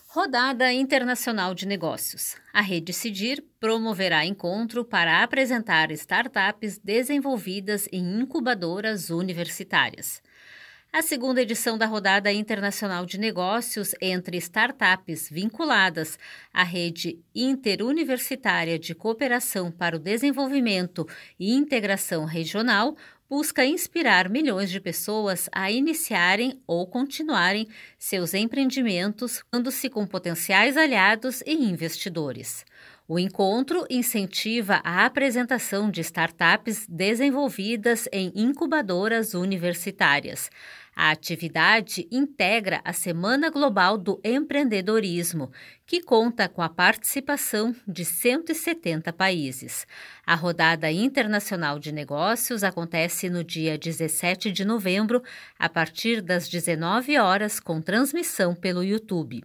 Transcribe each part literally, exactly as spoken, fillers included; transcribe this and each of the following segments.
Rodada Internacional de Negócios. A Rede Cidir promoverá encontro para apresentar startups desenvolvidas em incubadoras universitárias. A segunda edição da Rodada Internacional de Negócios entre startups vinculadas à Rede Interuniversitária de Cooperação para o Desenvolvimento e Integração Regional busca inspirar milhões de pessoas a iniciarem ou continuarem seus empreendimentos quando-se com potenciais aliados e investidores. O encontro incentiva a apresentação de startups desenvolvidas em incubadoras universitárias. A atividade integra a Semana Global do Empreendedorismo, que conta com a participação de cento e setenta países. A Rodada Internacional de Negócios acontece no dia dezessete de novembro, a partir das dezenove horas, com transmissão pelo YouTube.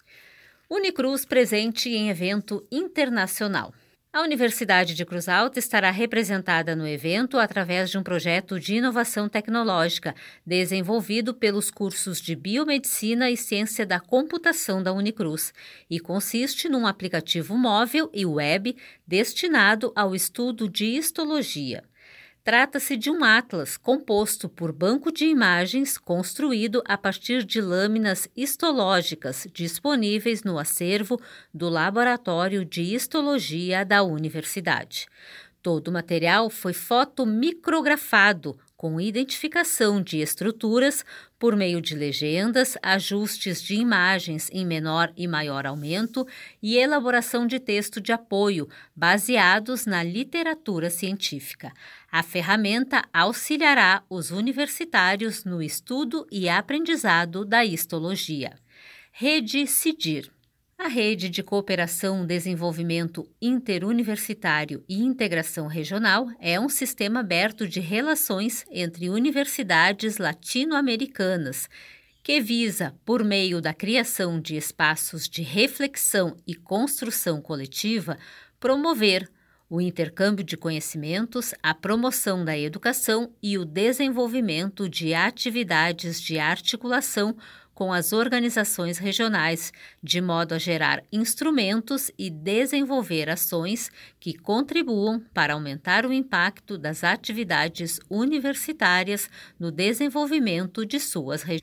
Unicruz presente em evento internacional. A Universidade de Cruz Alta estará representada no evento através de um projeto de inovação tecnológica desenvolvido pelos cursos de Biomedicina e Ciência da Computação da Unicruz e consiste num aplicativo móvel e web destinado ao estudo de histologia. Trata-se de um atlas composto por banco de imagens construído a partir de lâminas histológicas disponíveis no acervo do Laboratório de Histologia da Universidade. Todo o material foi fotomicrografado com identificação de estruturas por meio de legendas, ajustes de imagens em menor e maior aumento e elaboração de texto de apoio baseados na literatura científica. A ferramenta auxiliará os universitários no estudo e aprendizado da histologia. Rede Cidir. A Rede de Cooperação, Desenvolvimento Interuniversitário e Integração Regional é um sistema aberto de relações entre universidades latino-americanas que visa, por meio da criação de espaços de reflexão e construção coletiva, promover o intercâmbio de conhecimentos, a promoção da educação e o desenvolvimento de atividades de articulação com as organizações regionais, de modo a gerar instrumentos e desenvolver ações que contribuam para aumentar o impacto das atividades universitárias no desenvolvimento de suas regiões.